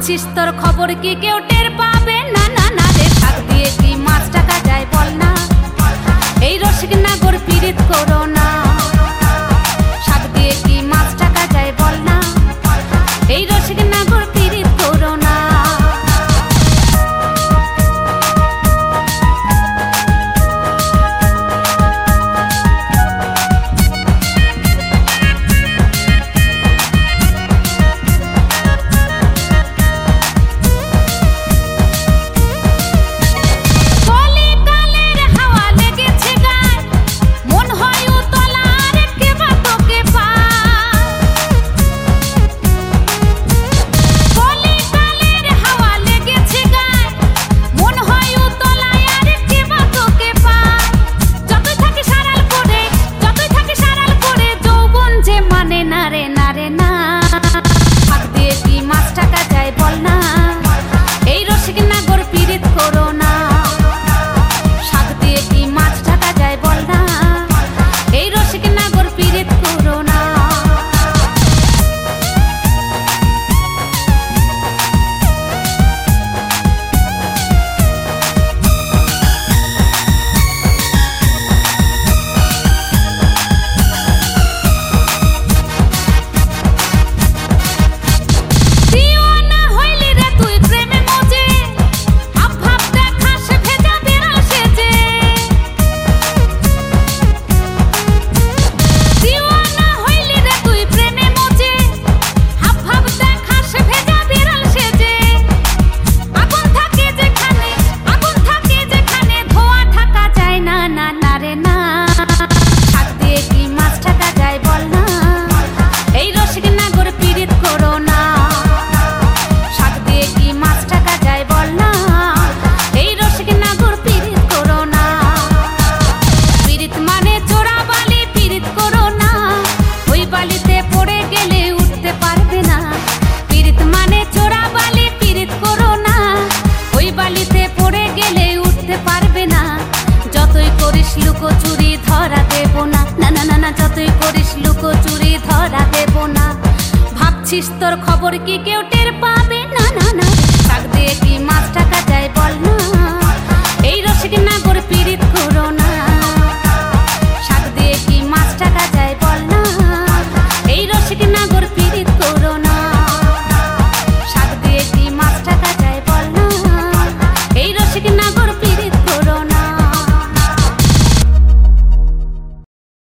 ভাবছিস তোর খবর কি কেউ টের পাবে না না না রে। শাক দিয়ে কি মাছ টাকা যায় বল না, এই রসিক নাগর পীড়িত করো না। শাক দিয়ে কি মাছ টাকা যায় বল না, এই রসিক নাগর পীড়িত করো না। লুকোচুরি ধরা দেব না, না না না না, যতই করিস লুকোচুরি ধরা দেব না। ভাবছিস তোর খবর কি কেউ টের পাবে না না না, শাক দিয়ে কি মাছ টাকা যায় বল না, এই রসিক নাগর পীড়িত করো না।